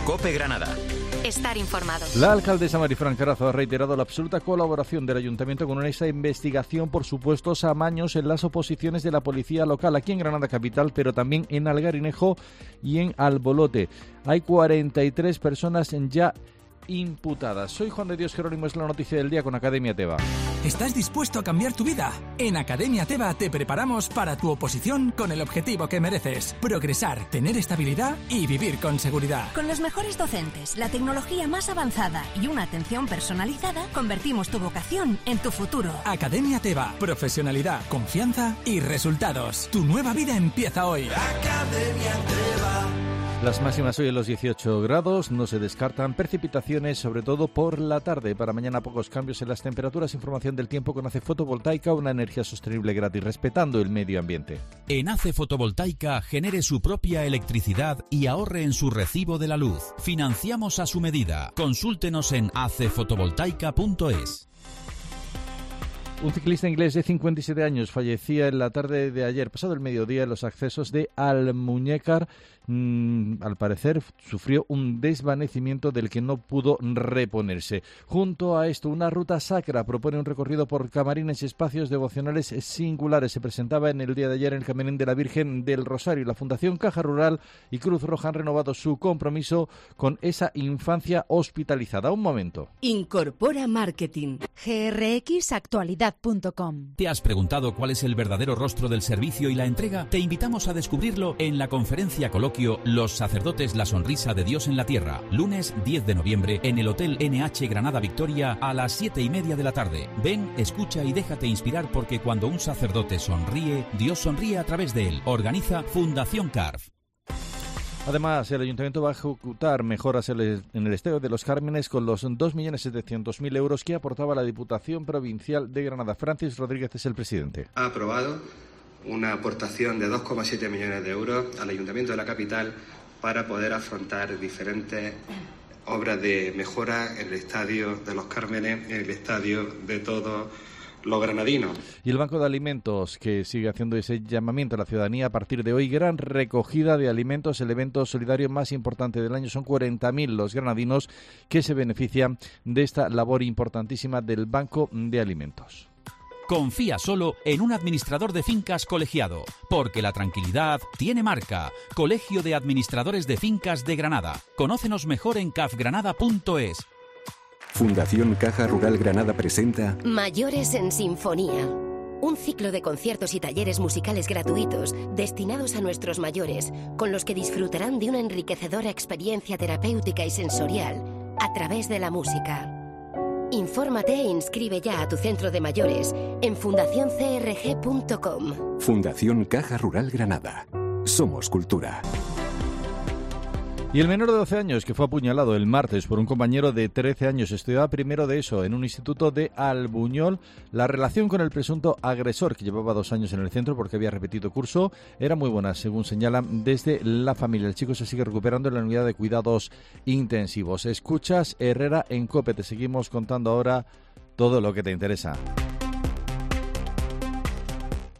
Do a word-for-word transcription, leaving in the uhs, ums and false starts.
COPE Granada. Estar informado. La alcaldesa Marifran Carazo ha reiterado la absoluta colaboración del Ayuntamiento con esta investigación por supuestos amaños en las oposiciones de la policía local aquí en Granada capital, pero también en Algarinejo y en Albolote. Hay cuarenta y tres personas ya imputadas. Soy Juan de Dios Jerónimo, es la noticia del día con Academia Teba. ¿Estás dispuesto a cambiar tu vida? En Academia Teba te preparamos para tu oposición con el objetivo que mereces: progresar, tener estabilidad y vivir con seguridad. Con los mejores docentes, la tecnología más avanzada y una atención personalizada, convertimos tu vocación en tu futuro. Academia Teba, profesionalidad, confianza y resultados. Tu nueva vida empieza hoy. Academia Teba. Las máximas hoy en los dieciocho grados, no se descartan precipitaciones, sobre todo por la tarde. Para mañana pocos cambios en las temperaturas. Información del tiempo con A C E Fotovoltaica, una energía sostenible gratis, respetando el medio ambiente. En A C E Fotovoltaica genere su propia electricidad y ahorre en su recibo de la luz. Financiamos a su medida. Consúltenos en a c fotovoltaica punto es. Un ciclista inglés de cincuenta y siete años fallecía en la tarde de ayer, pasado el mediodía, en los accesos de Almuñécar. Mm, al parecer sufrió un desvanecimiento del que no pudo reponerse. Junto a esto, una ruta sacra propone un recorrido por camarines y espacios devocionales singulares. Se presentaba en el día de ayer en el Camarín de la Virgen del Rosario. La Fundación Caja Rural y Cruz Roja han renovado su compromiso con esa infancia hospitalizada. Un momento. Incorpora Marketing. G R X Actualidad punto com. ¿Te has preguntado cuál es el verdadero rostro del servicio y la entrega? Te invitamos a descubrirlo en la conferencia coloquio Los sacerdotes, la sonrisa de Dios en la tierra, lunes diez de noviembre en el Hotel N H Granada Victoria a las siete y media de la tarde. Ven, escucha y déjate inspirar, porque cuando un sacerdote sonríe, Dios sonríe a través de él. Organiza Fundación C A R F. Además, el Ayuntamiento va a ejecutar mejoras en el Estadio de los Cármenes con los dos millones setecientos mil euros que aportaba la Diputación Provincial de Granada. Francis Rodríguez es el presidente. Ha aprobado una aportación de dos coma siete millones de euros al Ayuntamiento de la capital para poder afrontar diferentes obras de mejora en el Estadio de los Cármenes, en el estadio de todos los granadinos. Y el Banco de Alimentos, que sigue haciendo ese llamamiento a la ciudadanía a partir de hoy. Gran recogida de alimentos, el evento solidario más importante del año. Son cuarenta mil los granadinos que se benefician de esta labor importantísima del Banco de Alimentos. Confía solo en un administrador de fincas colegiado, porque la tranquilidad tiene marca. Colegio de Administradores de Fincas de Granada. Conócenos mejor en c a f granada punto es. Fundación Caja Rural Granada presenta Mayores en Sinfonía. Un ciclo de conciertos y talleres musicales gratuitos destinados a nuestros mayores, con los que disfrutarán de una enriquecedora experiencia terapéutica y sensorial a través de la música. Infórmate e inscribe ya a tu centro de mayores en fundación c r g punto com. Fundación Caja Rural Granada. Somos cultura. Y el menor de doce años que fue apuñalado el martes por un compañero de trece años, estudiaba primero de eso en un instituto de Albuñol. La relación con el presunto agresor, que llevaba dos años en el centro porque había repetido curso, era muy buena, según señalan desde la familia. El chico se sigue recuperando en la unidad de cuidados intensivos. Escuchas Herrera en COPE, te seguimos contando ahora todo lo que te interesa.